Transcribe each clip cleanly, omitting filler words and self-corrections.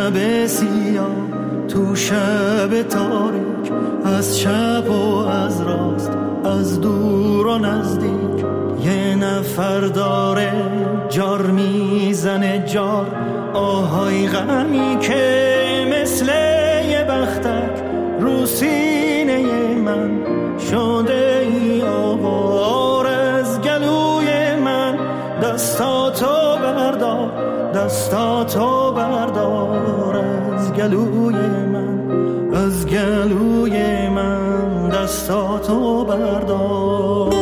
شب سیاه تو شب تاریک، از چپ و از راست، از دور و نزدیک، یه نفر داره جار میزنه جار، آهای غمی که مثل یه بختک رو سینه من شده ای آوار. از گلوی من دستاتو بردار، دستاتو بردار، از گلوی من، از گلوی من دستاتو بردار.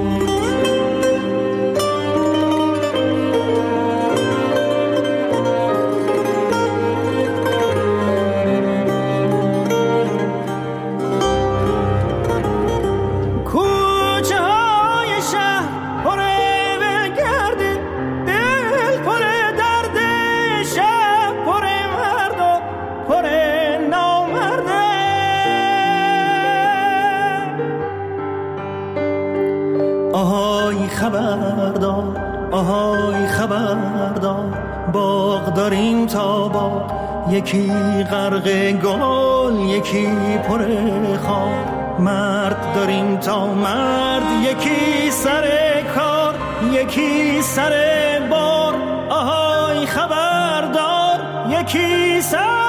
خبردار، آهای خبردار، باغ داریم تا باغ، یکی غرق گل یکی پر خار، مرد داریم تا مرد، یکی سر کار یکی سر بار، آهای خبردار، یکی سر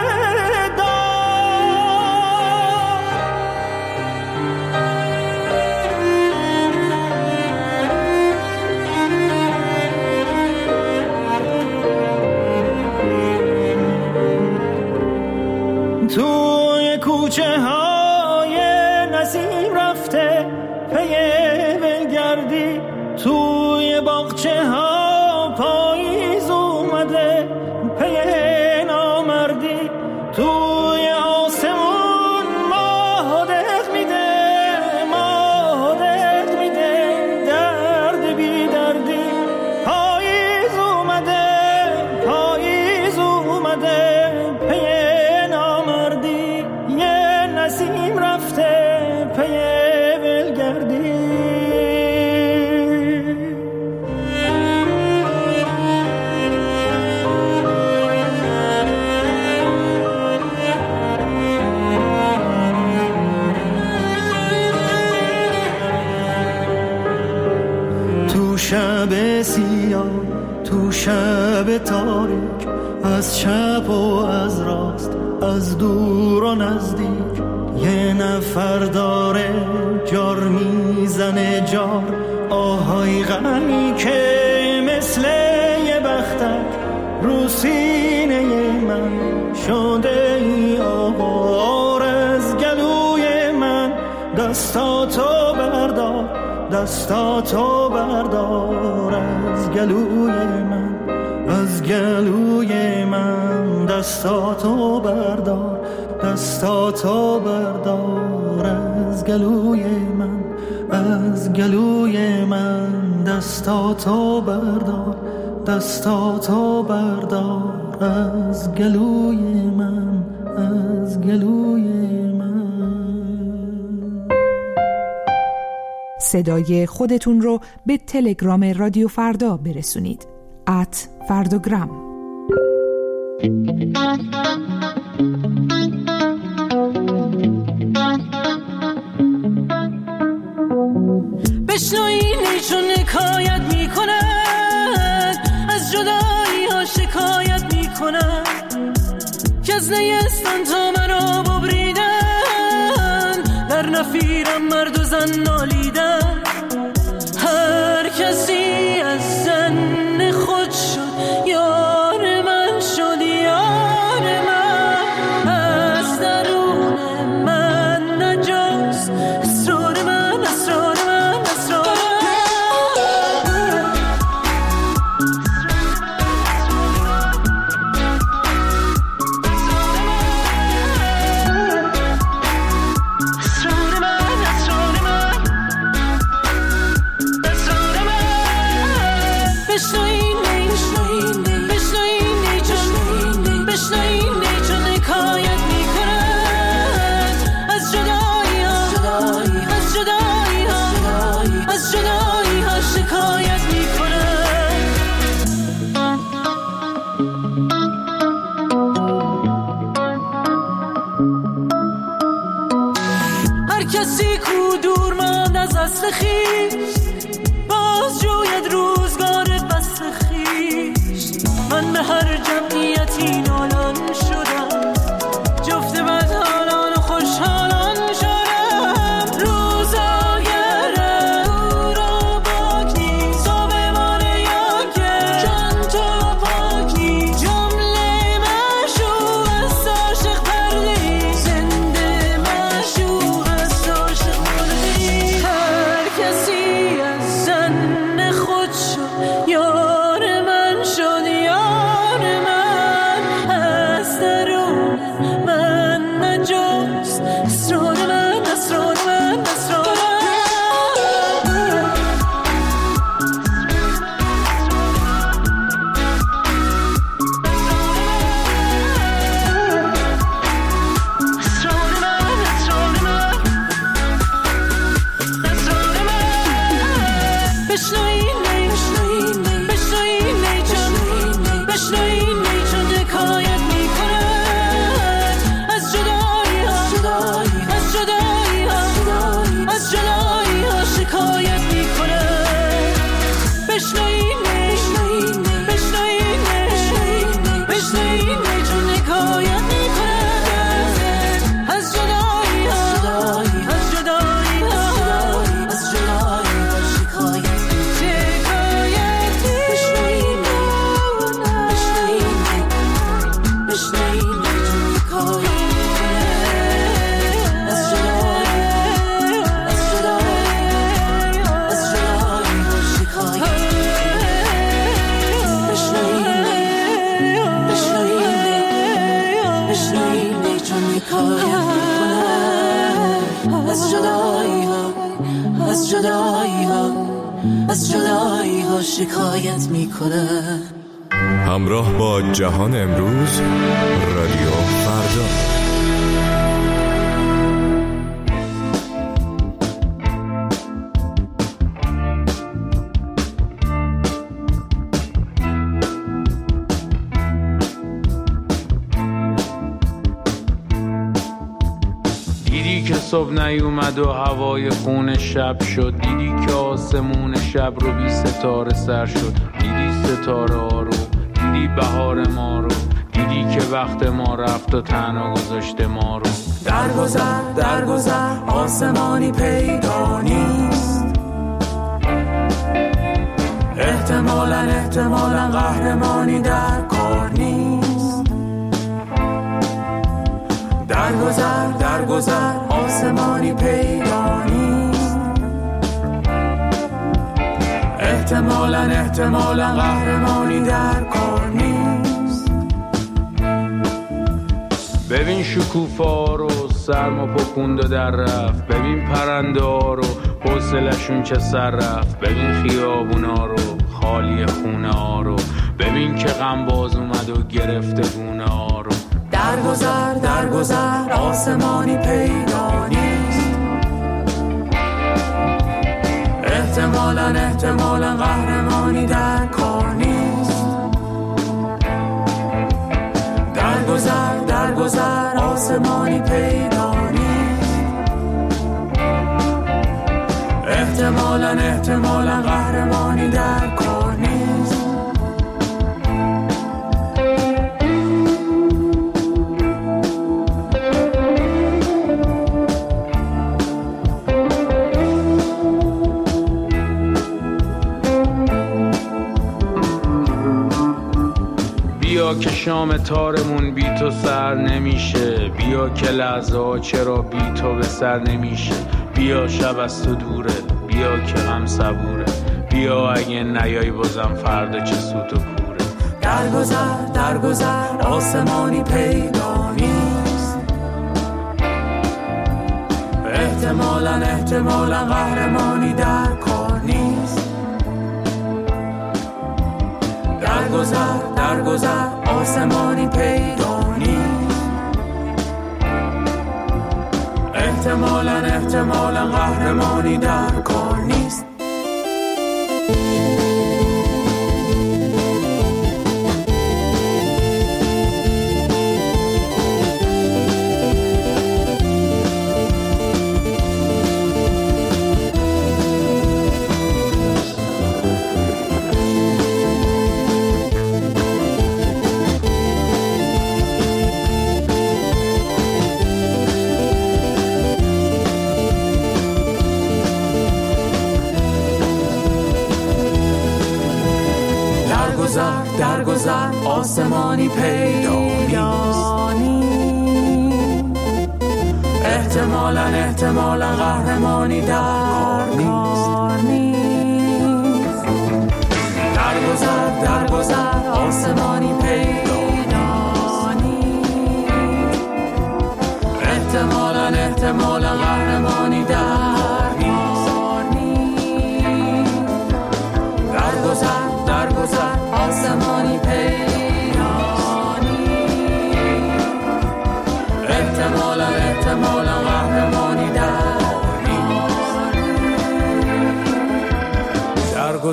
توی کوچه های نسیم رفته پی ولگردی، توی باغچه ها پاییز اومده پی نامردی، توی آسمون ماه دق میده، ماه دق میده، درد بی دردی، پاییز اومده، پاییز اومده پی نسیم رفته پی ولگردی. تو شب سیاه تو شب تاریک، از چپ و از راست، از دور و نزدیک، یه نفر داره جار میزنه جار، آهای غمی که مثل یه بختک رو سینه من شده ای آوار. از گلوی من دستاتو بردار، دستاتو بردار، از گلوی من، از گلوی من دستاتو بردار، دستاتو بردار، از گلوی من، از گلوی من دستاتو بردار، دستاتو بردار، از گلوی من، از گلوی من. صدای خودتون رو به تلگرام رادیو فردا برسونید @فرداگرام. بشنوین ایشون حکایت میکنن، از جدایی ها شکایت میکنن، که از نیستان تا مرا ببریدن، در نفیرم مرد و زن نالیدن، هر کسی از زن خود شد یار من شد، یار من از درون من نجاست، اسرار من، اسرار من، اسرار من، اسرار من، اسرار من. شکایت میکنه. همراه با جهان امروز، رادیو فردا. دیدی که صبح نیومد و هوای خون شب شد، دیدی که آسمون شب رو بی ستاره سر شد، دیدی ستاره ها رو، دیدی بهار ما رو، دیدی که وقت ما رفت و تنها گذاشته ما رو. درگذر آسمانی پیدا نیست، احتمالاً قهرمانی در کار نیست. درگذر آسمانی پیدا نیست، احتمالاً قهرمانی در کار نیست. ببین شکوفا رو سرما پکوند و در رفت، ببین پرنده ها رو حوصله‌شون چه سر رفت، ببین خیابونا رو خالی خونه ها رو، ببین که غم باز اومد و گرفته گونه ها رو. درگذر آسمانی پیدا نیست، احتمالاً قهرمانی در کار نیست. درگذر آسمانی پیدا نیست، احتمالاً قهرمانی در کار نیست. بیا که شام تارمون بی تو سر نمیشه، بیا که لحظه ها چرا بی تو به سر نمیشه. بیا شب از تو دوره، بیا که غم صبوره، بیا اگه نیای بازم فردا چه سوت و کوره. درگذر آسمانی پیدا نیست، احتمالاً قهرمانی در کار نیست. درگذر آسمانی پیدا نیست، احتمالاً قهرمانی در کار نیست. درگذر آسمانی پیدا نیست، احتمالاً قهرمانی در کار نیست. درگذر آسمانی پیدا نیست، احتمالاً قهرمانی در کار نیست. درگذر آسمانی پیدا نیست، احتمالاً قهرمانی در نیست.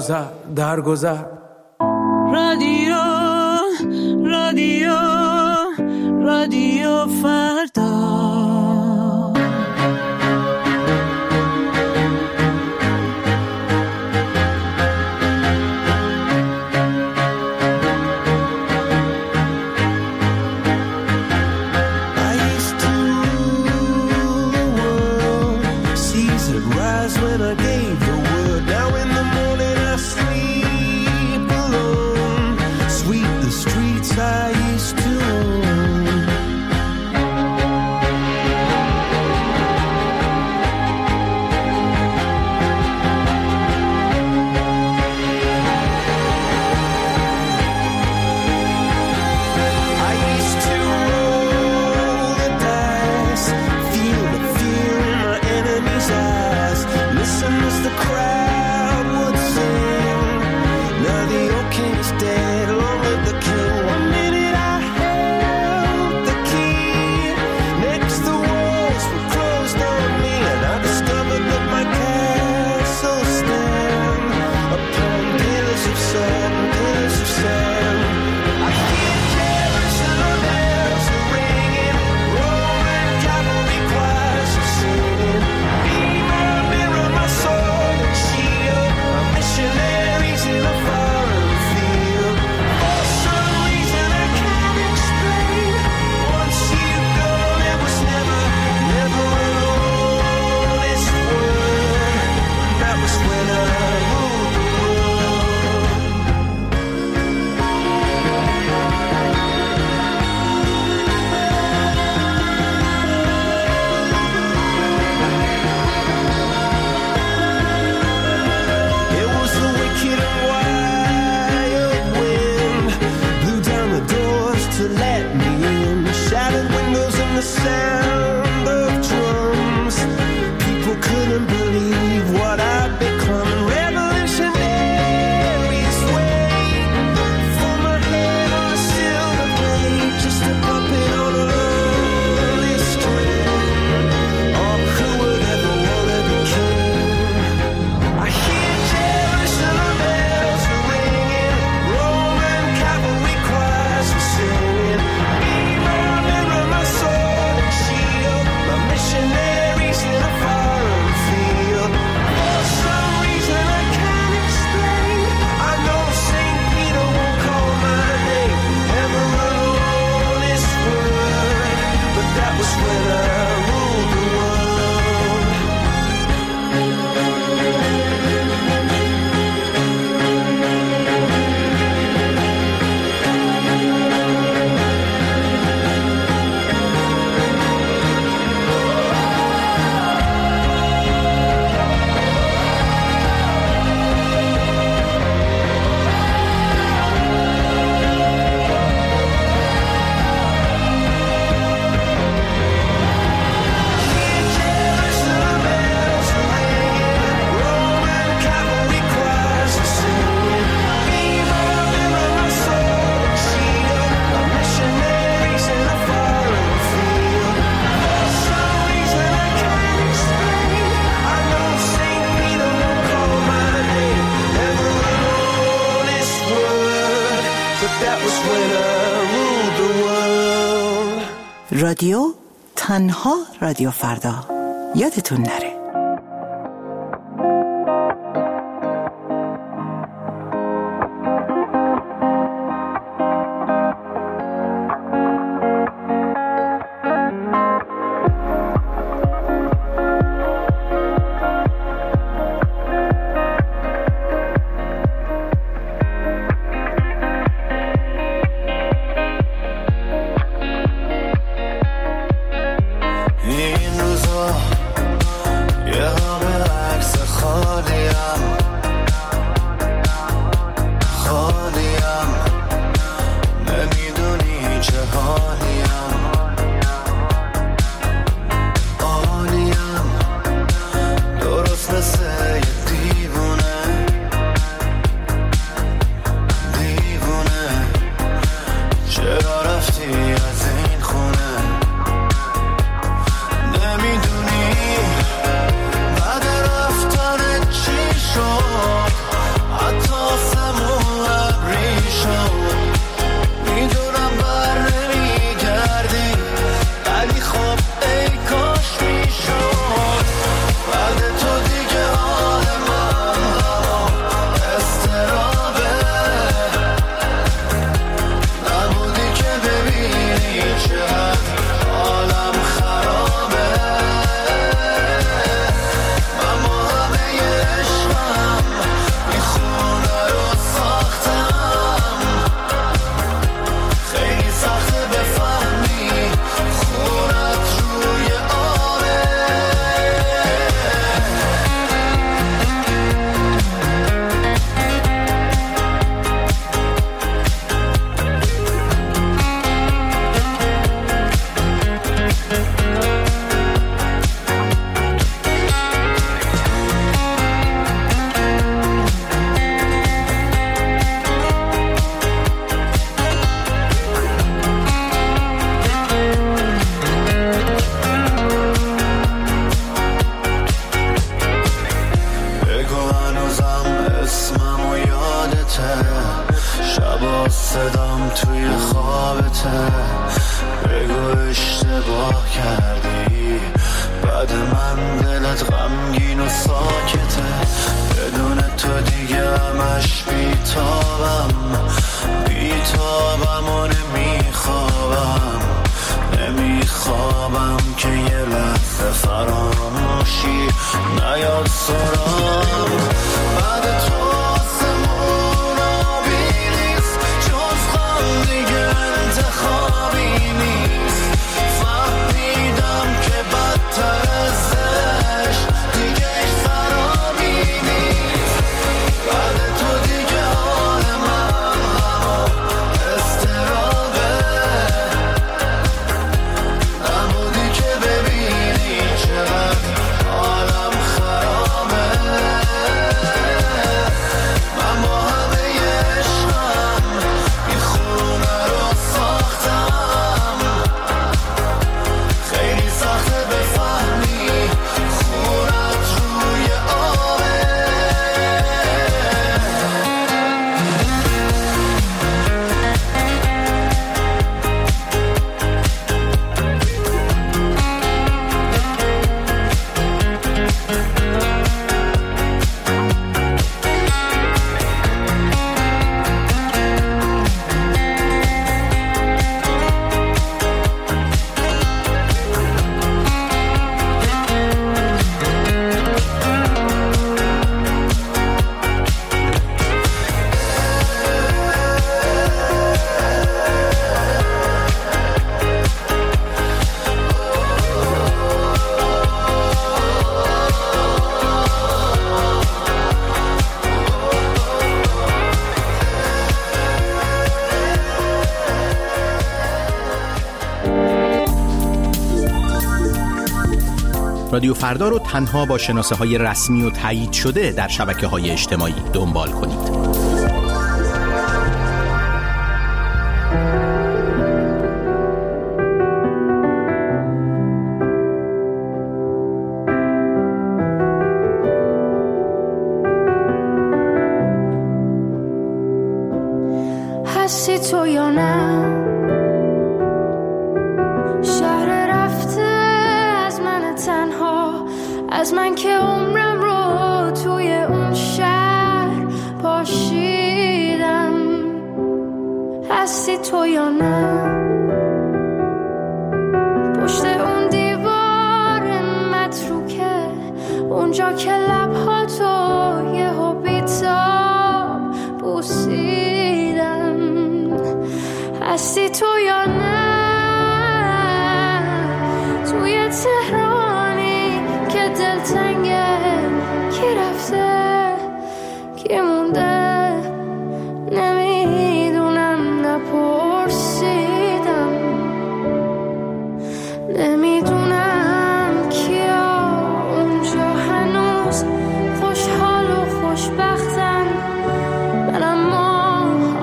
درگذر. رادیو رادیو رادیو فردا. رادیو تنها رادیو فردا، یادتون نره. خوابته، شبا صدام توی خوابته. بگو اشتباه کردی، بعد من دلت غمگین و ساکته. بدون تو دیگه همش بیتابم و نمیخوابم که یه لحظه فراموشی نیاد سرام. بعد تو آسمون آبی نیست، جز غم دیگه انتخابی نیست. فهمیدم که بدتر ازش دیگه خرابی نیست. بعد تو دیگه حال من استرابه، نبودی که ببینی چقدر حالم خرابه. من با همه عشقم این خونه رو ساختم، خیلی سخته بفهمی خونت روی آبه. رادیو فردا رو تنها با شناسه‌های رسمی و تایید شده در شبکه‌های اجتماعی دنبال کنید. هستی تو یا نه؟ شهر رفته از من تنها، از من که عمرم رو توی اون شهر پاشیدم. هستی تو یا نه؟ پشت اون دیوار متروکه، اونجا که لبها تو یهو بی‌تاب بوسیدم. هستی تو یا نه؟ توی تهرانی که دلتنگه، کی رفته کی مونده نمیدونم، نپرسیدم. نمیدونم کیا اونجا هنوز خوشحال و خوشبختن، من اما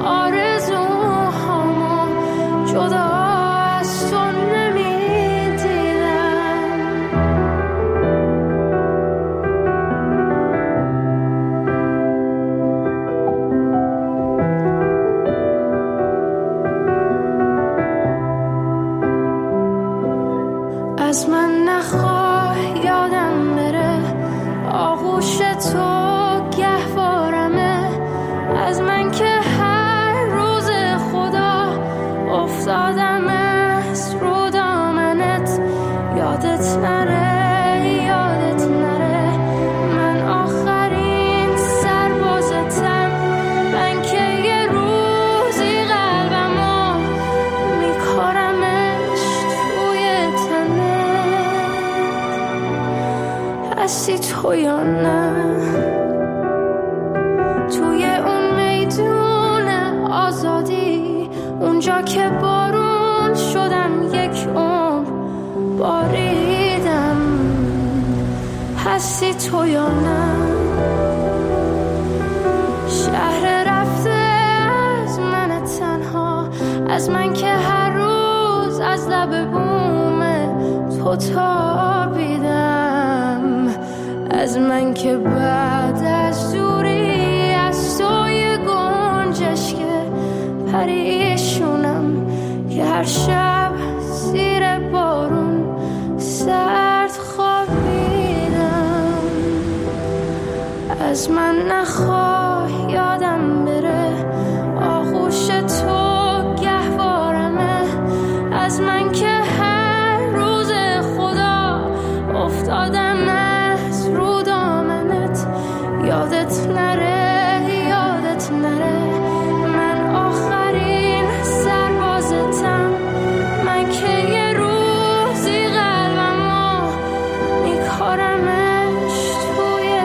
آرزوهامو جدا از تو نمیدیدم. از من نخواه یادم بره، آغوش تو گهوارمه. از من که هر روز خدا افتادم از رو دامنت، یادت نره یادت نره. من آخرین سربازتم، من که یه روزی قلبمو میکارمش توی تنت. هستی تو یا نه؟ توی اون میدون آزادی، اونجا که بارون شدم یک عمر باریدم. هستی تو یا نه؟ شهر رفته از من تنها، از من که هر روز از لب بوم تو تابیدم. از من که بعد از دوری از تو یه گم پریشونم که هر شب زیر بارون سرد خوابیدم. از من نخواه یادم بره، آغوش تو گهوارمه. از من که هر روز خدا افتادم از رو دامنت. یادت نره، یادت نره، من آخرین سربازتم. من که یه روزی قلبمو میکارمش توی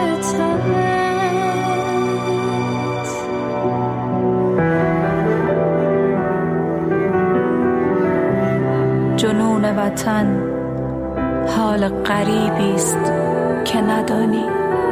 تنت. جنون وطن حال غریبیست که ندانی.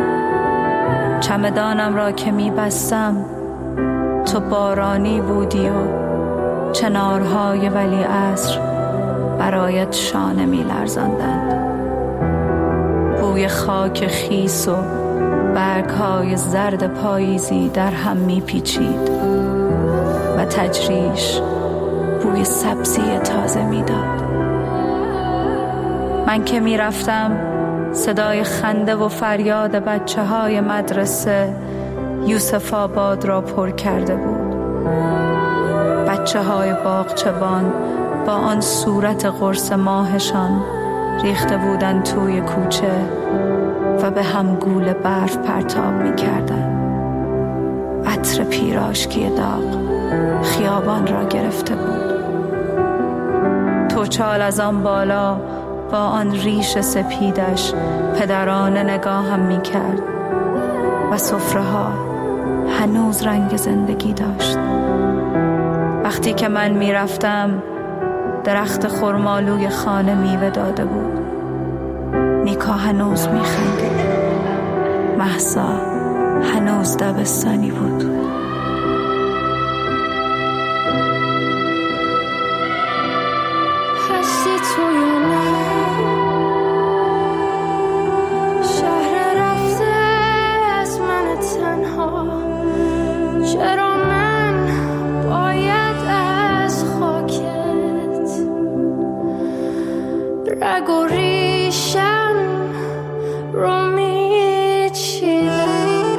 چمدانم را که میبستم تو بارانی بودی و چنارهای ولیعصر برایت شانه میلرزاندند. بوی خاک خیس و برگهای زرد پاییزی در هم میپیچید و تجریش بوی سبزی تازه میداد. من که میرفتم صدای خنده و فریاد بچه های مدرسه یوسف آباد را پر کرده بود. بچه های باغچبان با آن صورت قرص ماهشان ریخته بودند توی کوچه و به هم گول برف پرتاب می کردن. عطر پیراشکی داغ خیابان را گرفته بود. توچال از آن بالا با آن ریش سپیدش پدرانه نگاهم می کرد و سفره ها هنوز رنگ زندگی داشت. وقتی که من می رفتم درخت خرمالوی خانه میوه داده بود. نیکا هنوز می خندید. مهسا هنوز دبستانی بود. هستی تو یا نه؟ شهر رفته از من تنها. چرا من باید از خاکت رگ و ریشم رو میچیدم؟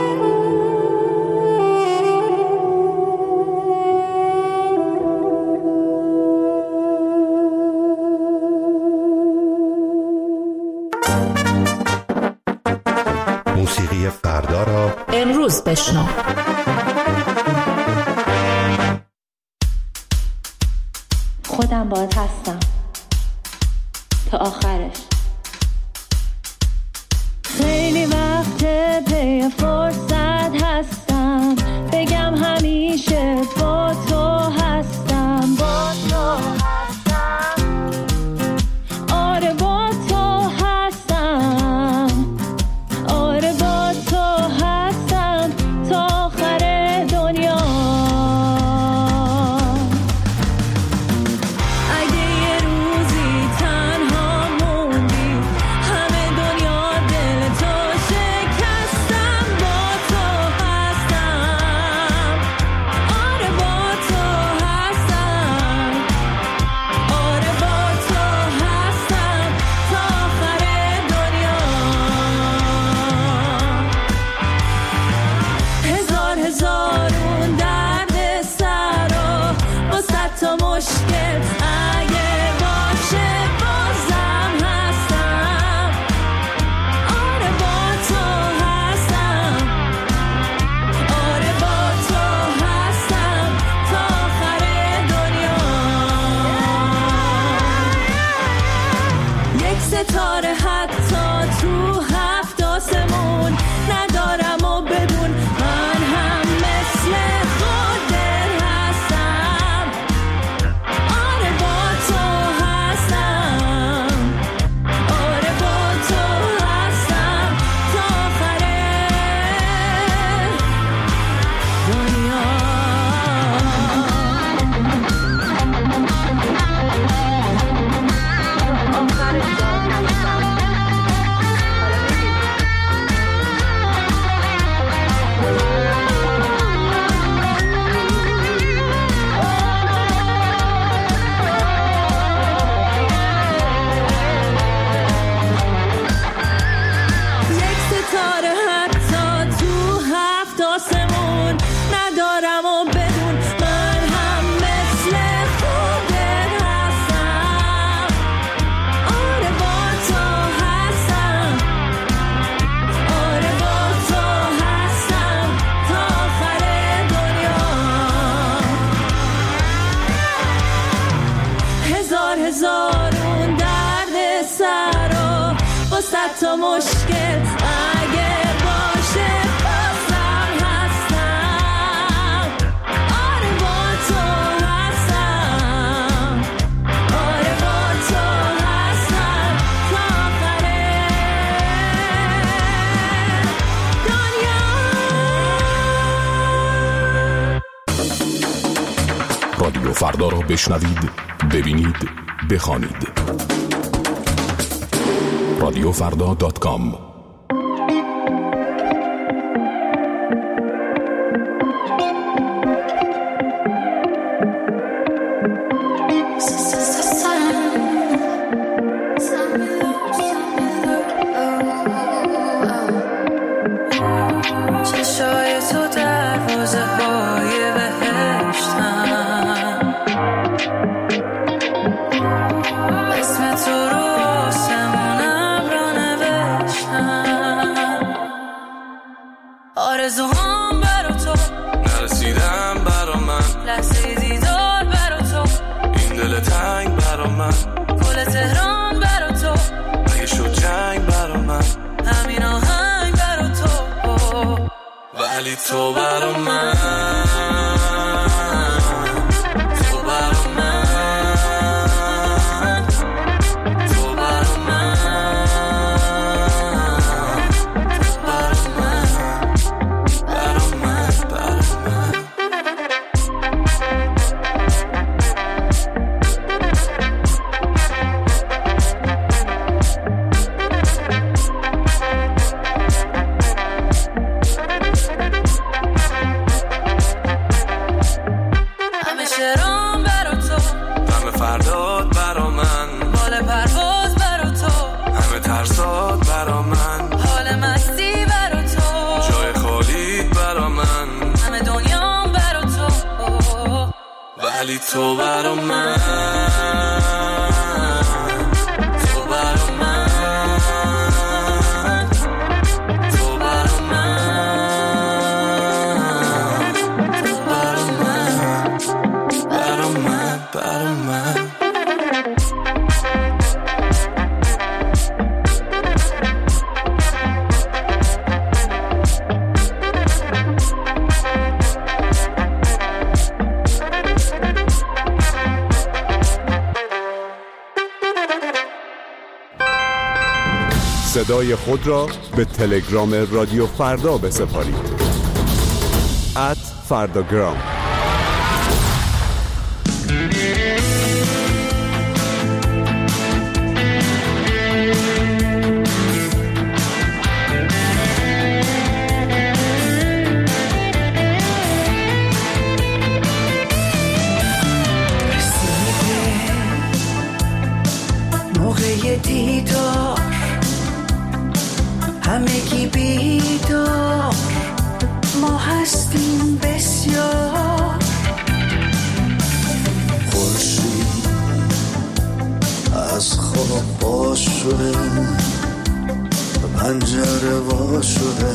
موسیقی فردا را امروز بشنو. خودم باهات هستم تا آخرش. خیلی وقت پی فرصت هستم بگم همیشه با تو هستم. با تو هستم، آره با تو هستم، آره با تو هستم تا آخر دنیا. اگه یه روزی تنها موندم دارم و بدون من هم مثل خودت هستم. آره با تو هستم، آره با تو هستم تا آخر دنیا. هزار اون درد سر و با صد تا مشکل اگه باشه بازم هستم. آره با تو هستم، آره با تو هستم تا آخر دنیا. رادیو فردا را بشنوید، ببینید، بخوانید. radiofrda.com. چشای تو دروازه های بهشتن، اسم تو رو آسمونم را نوشتن. آرزوهام برا تو نرسیدم برا من، لحظه دیدار برا تو این دل تنگ برا من، گل تهران برا تو اگه شد جنگ برا من، همین آهنگ برا تو، ولی تو برا من، تو برا من، تو برا من، تو برا من، برا من، برا من. همه شعرام برا تو، غم فرداد برا من، بال پرواز برا تو، همه ترسات برا من، حال مستی برا تو، جای خالی برا من، همه دنیام برا تو، ولی تو برا من، تو برا من، تو برا من، تو برا من، برا من، برا من. صدای خود را به تلگرام رادیو فردا بسپارید. @فرداگرام. موقع دیدار همگی بیدار، ما هستیم بسیار. خورشید از خواب باز شده، پنجره وا شده،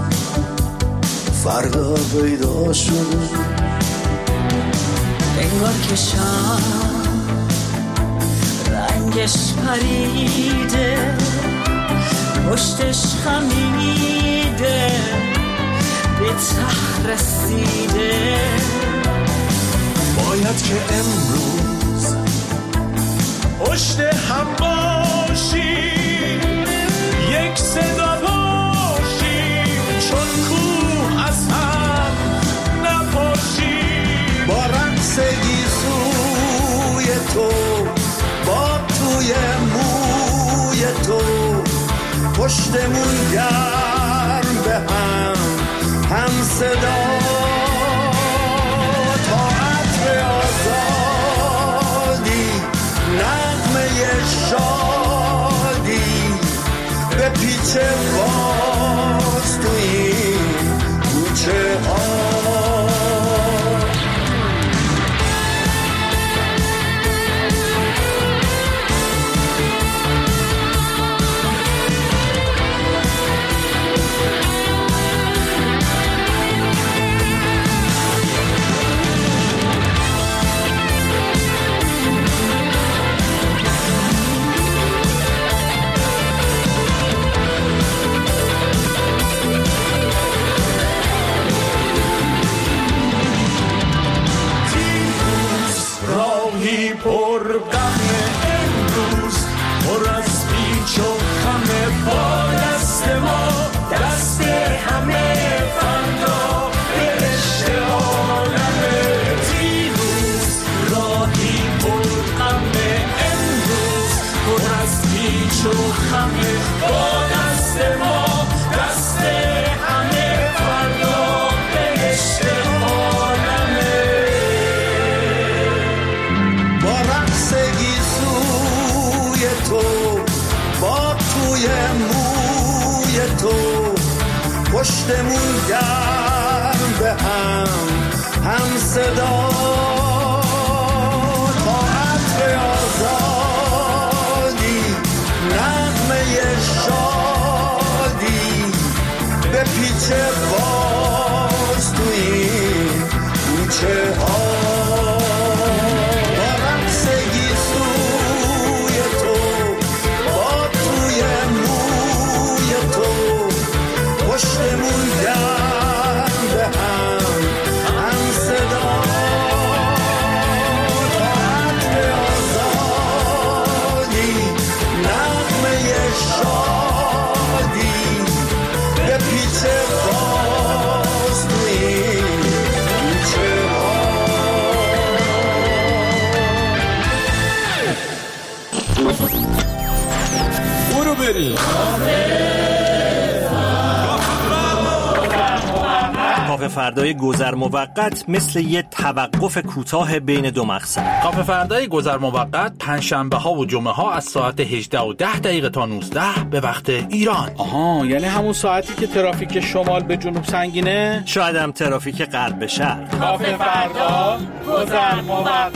فردا پیدا شده. انگار که شام رنگش پریده، پشتش خمیده، به ته رسیده. باید که امروز پشت هم باشیم، یک صدا باشیم، چون کوه از هم نباشیم. با رقص گیسوی تو، با توی موی تو، پشتمون گرم به هم صدا. تا عطر آزادی، نغمه شادی، به پیچ باز تو این کوچه ها. پر غم امروز، پر از پیچ و خم با دست ما، دست همه فردا برشته عالمه دیروز، راهی پر غم امروز، پر از پیچ و خم با دست ما، دست همه فردا برشته عالمه. با رقص گیسوی تو، با توی موی تو، پشتمون گرم به هم صدا، تا عطر آزادی، نغمه شادی، به پیچ باز تو این کوچه ها. با رقص گیسوی تو، با توی موی تو، پشتمون گرم به هم صدا، تا عطر آزادی، نغمه شادی، به پیچ باز تو این کوچه ها. برو بریم کافه فردای گذر موقت مثل یه توقف کوتاه بین دو مقصد. کافه فردای گذر موقت پنجشنبه ها و جمعه ها از ساعت 18:10 تا 19 به وقت ایران. آها، یعنی همون ساعتی که ترافیک شمال به جنوب سنگینه؟ شاید هم ترافیک غرب به شرق. کافه فردا گذر موقت.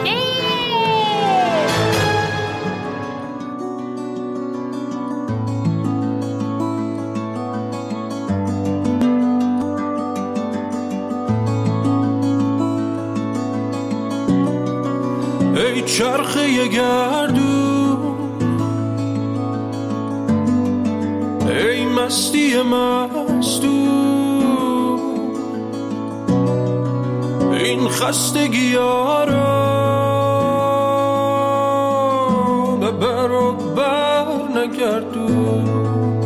ای چرخه گردون، ای مستی مستون، این خستگی ها را به بر و بر نگردون.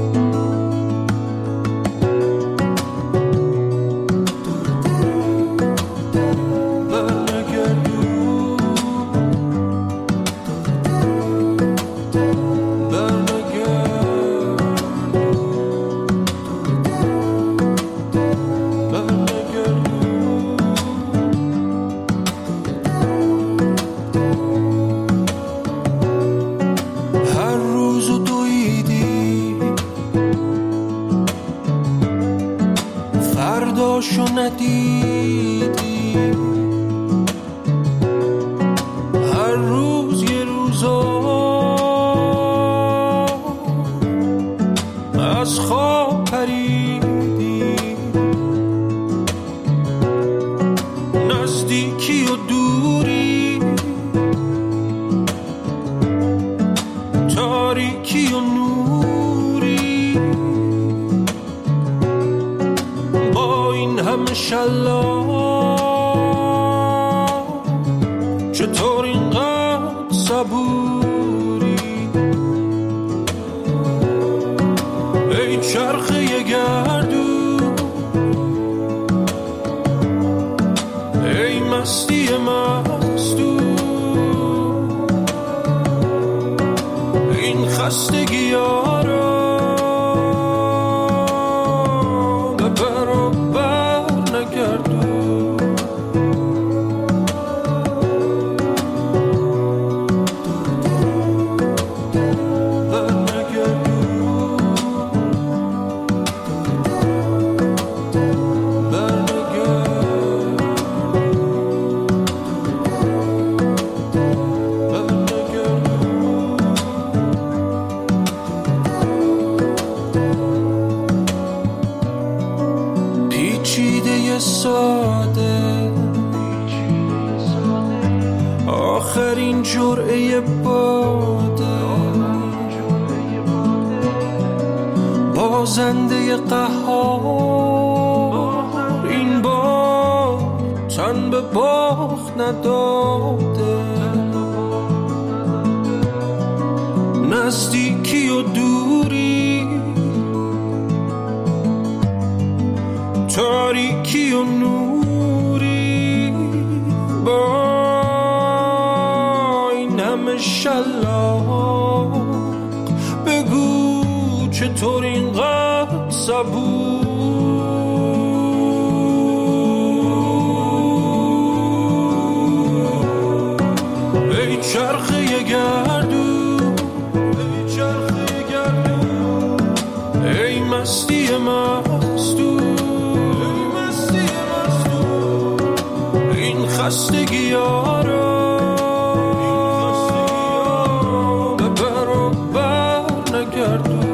فرداشو ندیدی، هر روز یه روزا از خواب پریدی، نزدیکی و دوری، تاریکی و نوری، با این همه شلا چطور اینقدر صبوری؟ ای چرخه گردون، ای مستی مستون، این خستگی ها را به بر و بر نگردون. ساده آخرین جرعه باده، بازنده قهار این بار تن به باخت نداده. نزدیکی و دوری، تاریکی و نوری، با این همه شلاق بگو چطور اینقدر صبور. ای چرخه گردون، ای چرخه گردون، ای مستی مستون، ای مستی مستون، این خستگی ها را ببر و بر نگردون.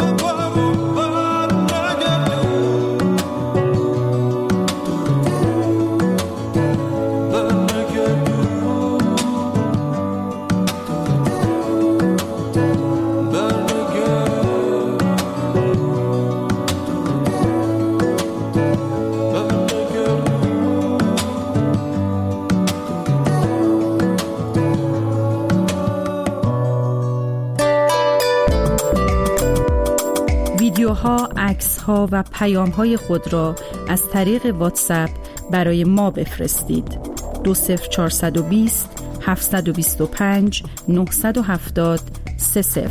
ویدیوها، عکس‌ها و پیام‌های خود را از طریق واتساپ برای ما بفرستید. 20420 725 970 30.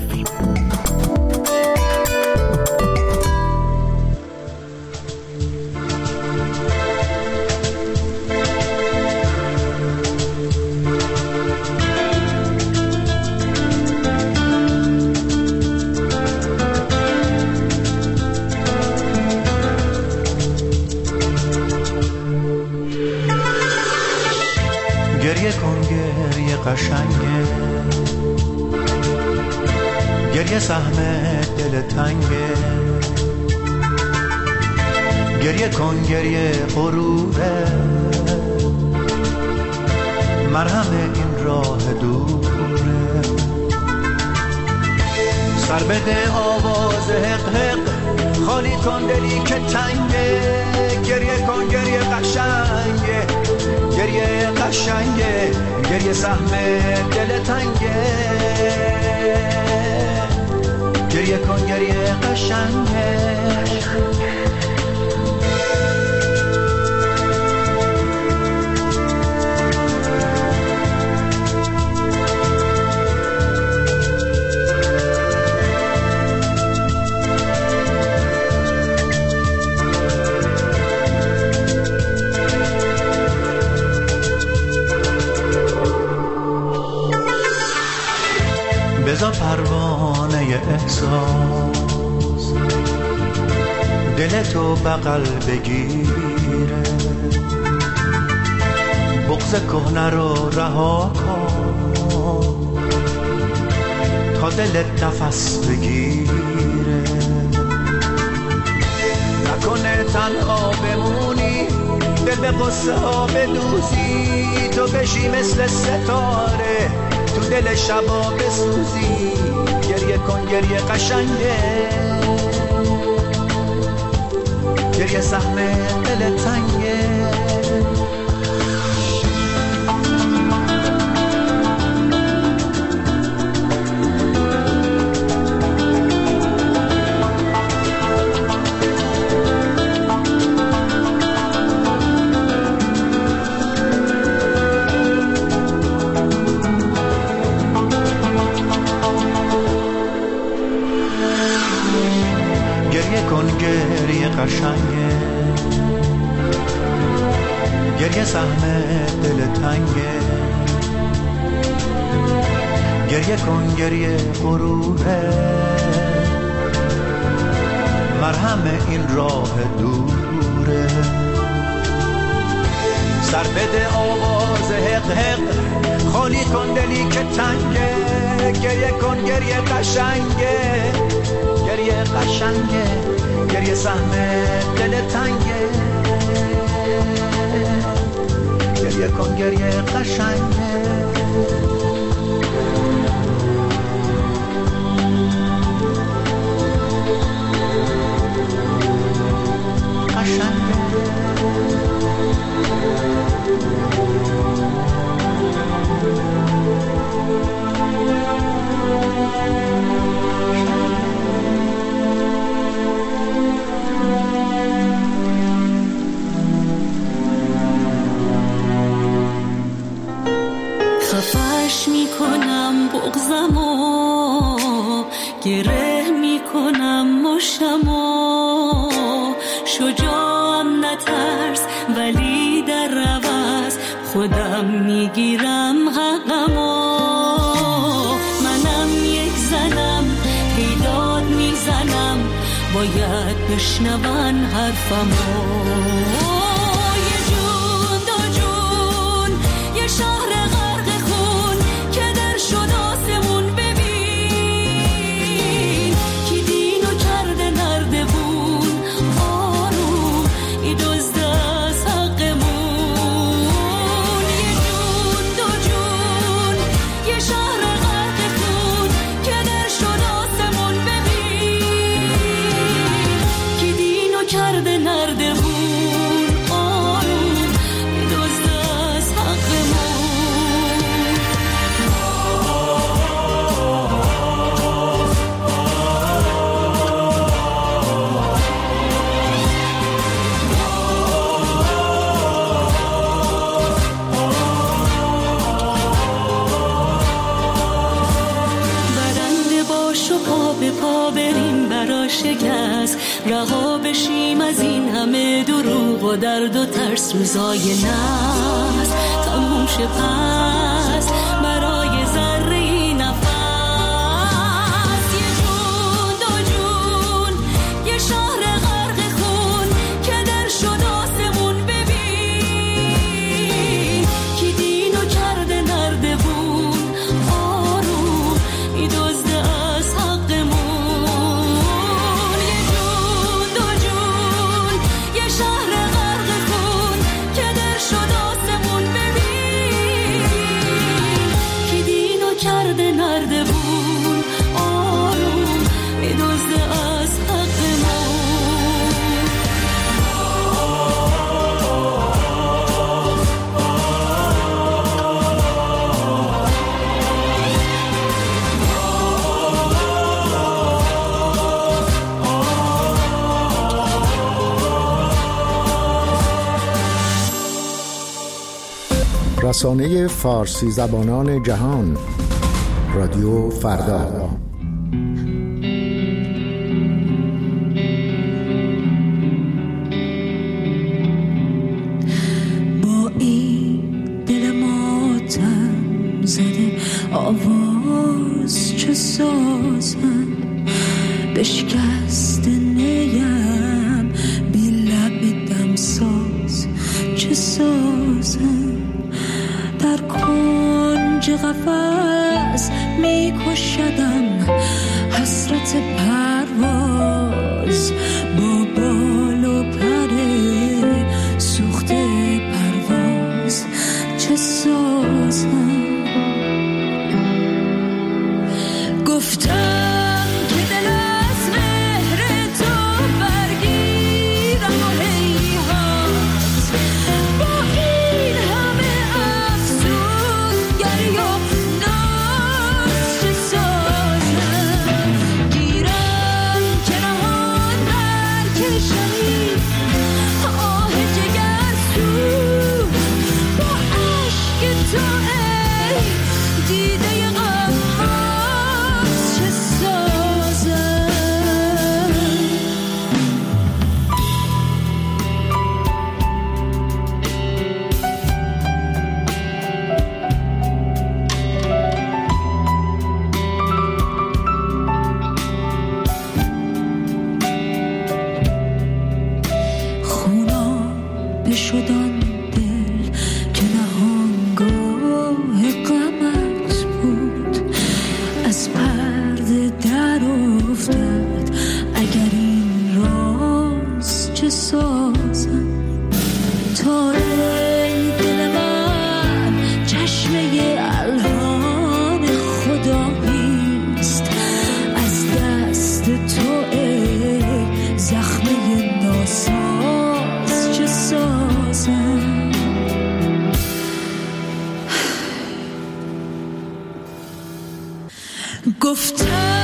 گریه کن گریه قشنگه، گریه سهم دل تنگه، گریه کن گریه غروره، مرهم این راه دوره. سر بده آواز حق حق، خالی کن دلی که تنگه، گریه کن گریه قشنگه، گریه قشنگه، گریه سهم دل تنگه، گریه کن گریه قشنگه. بذار پروانه احساس دلتو بغل بگیره، بغض کهنه رو رها کن تا دلت نفس بگیره. نکنه تنها بمونی، دل به قصه ها بدوزی، تو بشی مثل ستاره تو دل شبا بسوزی. گریه کن گریه قشنگه، گریه سهم دل تنگه. گریه کن گریه قشنگه، گریه سهم دل تنگه، گریه کن گریه غروره، مرهم این راه دوره. سر بده آواز حق حق، خالی کن دلی که تنگه، گریه کن گریه قشنگه، گریه قشنگه، گریه سهم دل تنگه، گریه کن گریه قشنگه. قشنگه بغضمو گره میکنم مشتمو شجاعم نترس ولی در عوض خودم میگیرم حقمو منم یک زنم بیداد میزنم باید بشنون حرفمو یه جون دو جون یه شهر غرق خون که در شد آسمون ببین کی دینو کرده نردبون آروم ای دزد از حقمون یه جون دو جون یه شهر غرق خون که در شد آسمون ببین کی دینو کرده نردبون آروم ای دزد از حقمون برنده باش و پا به پا بریم برا شکست رها بشیم از این همه دروغ و درد و ترس روزای نست تموم شه پس برای ذره نفس یه جون دو جون یه شهر غرق خون که در شد آسمون ببین کی دینو کرده نردبون آروم ای دزد از حقمون یه جون دو جون یه شهر غرق خون که در شد آسمون ببین کی دینو کرده نردبون آروم ای دزد از حقمون رسانه فارسی زبانان جهان رادیو فردا با این دل ماتم زده آواز چه سازم بشکست نیم بی لب دمساز چه سازم در کنج قفس میکشدم حسرت پرواز با بال و پر سوخته پرواز چه سازم گفتم که دل از مهر تو برگیرم و هیهات با این همه افسونگری و ناز چه سازم گیرم که نهان برکشمی آه جگرسوز با عشق تو ای دیده غماز چه سازم خونا بشدان دل که نهانگاه غمت بود از پرده در افتاد اگر این راز چه سازم تا ای دل من چشمه الهام خداییست از دست تو ای زخمه ناساز چه سازم گفتم